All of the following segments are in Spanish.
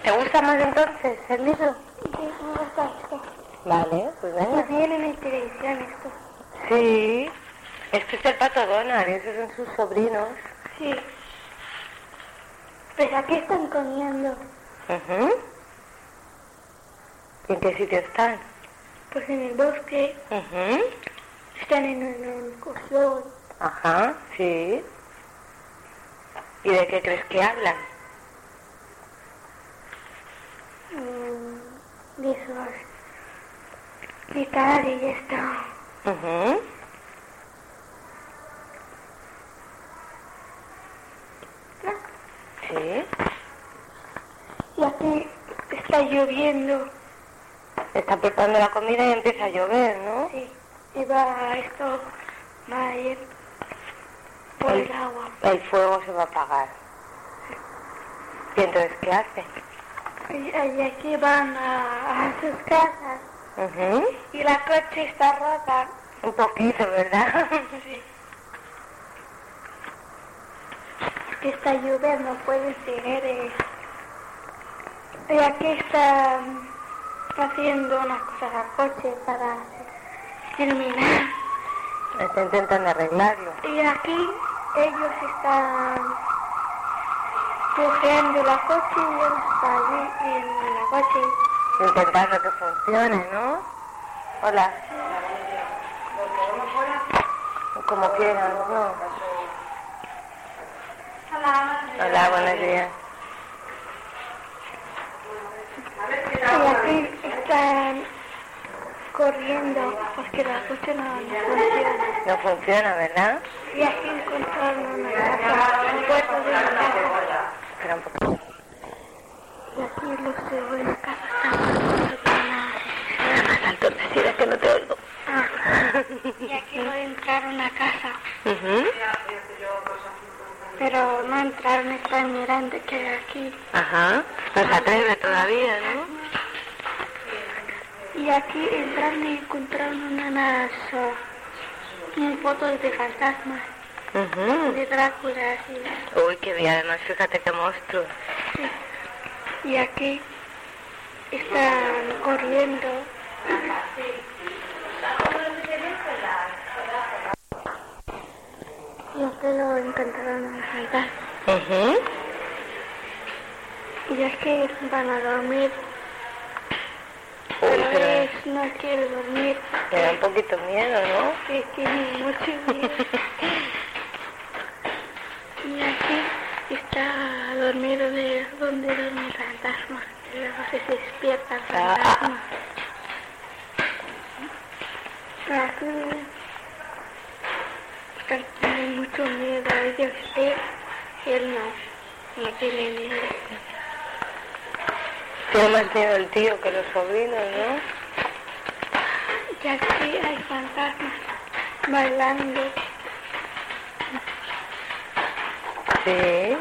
¿Te gusta más entonces el libro? Sí, me gusta esto. Vale, pues venga. Pues vienen en televisión esto. Sí. Este es el Pato Donald, esos son sus sobrinos. Sí. Pues aquí están comiendo. ¿Y en qué sitio están? Pues en el bosque. Están en una excursión. Ajá, sí. ¿Y de qué crees que hablan? De esos. Gritar y esto. Sí. Y aquí está lloviendo. Está preparando la comida y empieza a llover, ¿no? Sí. Y va a ir por el agua. El fuego se va a apagar. ¿Y entonces qué hace? Y aquí van a sus casas. Y la coche está rota. Un poquito, ¿verdad? Sí. Porque está lloviendo, no pueden seguir. Y aquí están haciendo unas cosas al coche para terminar. Está intentando arreglarlo. Y aquí ellos están cogiendo la coche y él está allí en la coche. Intentando que funcione, ¿no? Hola. Como quieran, ¿no? Hola, buenos días. Y aquí están corriendo porque la coche no funciona. No funciona, ¿verdad? Y aquí encontraron una casa, un puerto de una casa. Espera un poco. Y aquí los de la casa están Más alto, decir que no te oigo. Y aquí no entraron a casa. Pero no entraron, están mirando que hay aquí. Ajá. No se atreve todavía, ¿no? Y aquí entraron y encontraron unas fotos de fantasmas. De Drácula, así. Uy, qué bien, además fíjate qué monstruo. Sí. Y aquí están corriendo. Y aquí lo encontraron los fantasmas. Y es que van a dormir. Uy, pero no quiere dormir. me da un poquito miedo, ¿no? Que tiene mucho miedo. Y aquí está dormido de donde duerme el fantasma. Y luego se despierta el fantasma. Aquí tiene mucho miedo. Ellos sí, él no tiene miedo. Tiene más miedo el tío que los sobrinos, ¿no? Y aquí hay fantasmas bailando. Sí.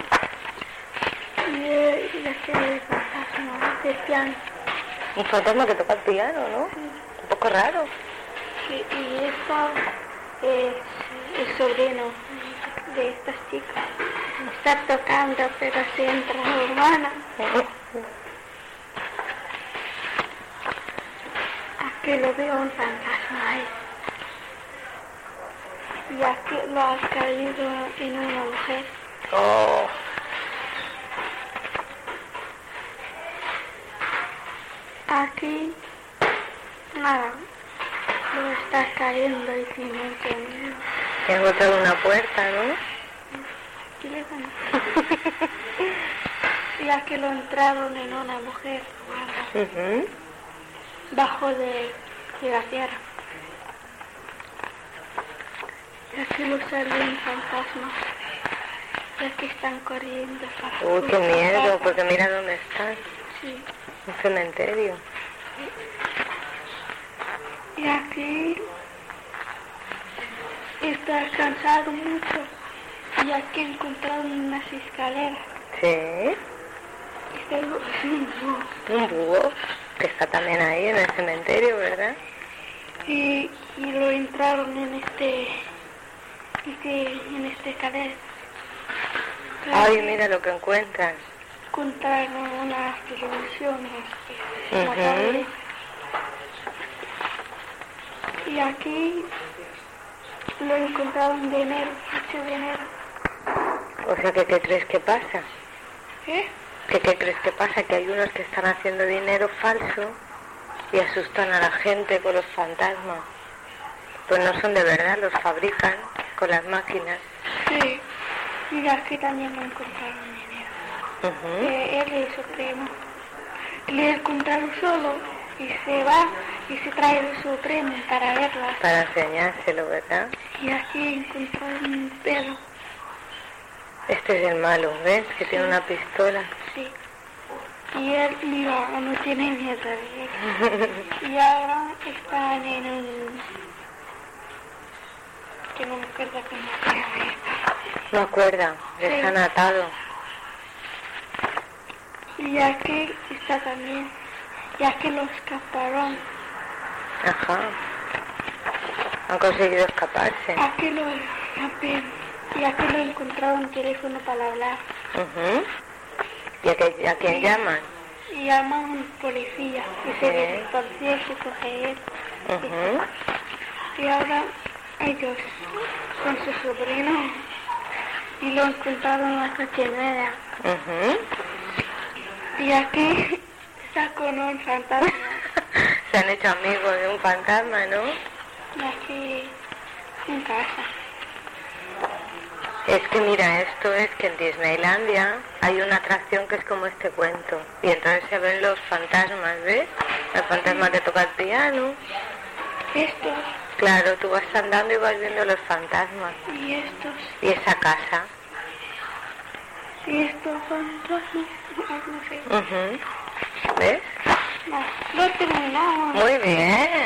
Y aquí hay fantasmas de piano. Un fantasma que toca el piano, ¿no? Un poco raro. Sí, y esto es el sobrino de estas chicas. Está tocando, pero se entra urbana. Aquí lo veo un fantasma ahí. Y aquí lo ha caído en una mujer. Oh. Aquí, nada, lo está cayendo y tiene mucho miedo. He encontrado una puerta, ¿no? ¿Qué le dan? Y aquí lo entraron en una mujer bajo de la tierra. Y aquí lo salen fantasmas. Y aquí están corriendo. Uy, qué miedo, porque mira dónde están. Sí. Un cementerio. Y aquí está cansado mucho. Y aquí encontraron unas escaleras. Sí. Un búho que está también ahí en el cementerio, ¿verdad? Y lo entraron en este escalera. Ay, mira lo que encuentran. encontraron unas televisiones en la Ujú. calle. Y aquí lo encontraron de enero, 8 de enero. O sea, ¿qué crees que pasa? ¿Eh? ¿Qué crees que pasa? Que hay unos que están haciendo dinero falso y asustan a la gente con los fantasmas. Pues no son de verdad, los fabrican con las máquinas. Sí. Y aquí también lo encontraron de enero. Ujú. Él y su primo. Le encontraron solo y se va y se trae su primo para verla. Para enseñárselo, ¿verdad? Y aquí encontraron un perro. Este es el malo, ¿ves? Que tiene una pistola. Sí. Y él, mira, no tiene miedo de él. Y ahora están en un... que no me acuerdo cómo se llama esta. No acuerda, les Sí. han atado. Y aquí está también, ya que lo escaparon. Ajá. Han conseguido escaparse. Aquí lo escapé. Y aquí lo encontraron un teléfono para hablar. Ujú. ¿Y a quién llaman? Y llaman a un policía. Y se ve el policía y se coge él. Ujú. Y ahora ellos con su sobrino. Y lo encontraron en la cochinera. Ujú. Y aquí está con un fantasma. Se han hecho amigos de un fantasma, ¿no? Y aquí en casa. Es que mira, esto es que en Disneylandia hay una atracción que es como este cuento. Y entonces se ven los fantasmas, ¿ves? El fantasma que toca el piano. Estos Claro, tú vas andando y vas viendo los fantasmas. y estos. Y esa casa. Y estos fantasmas. No sé. Ujú. ¿Ves? No, lo terminamos. Muy bien.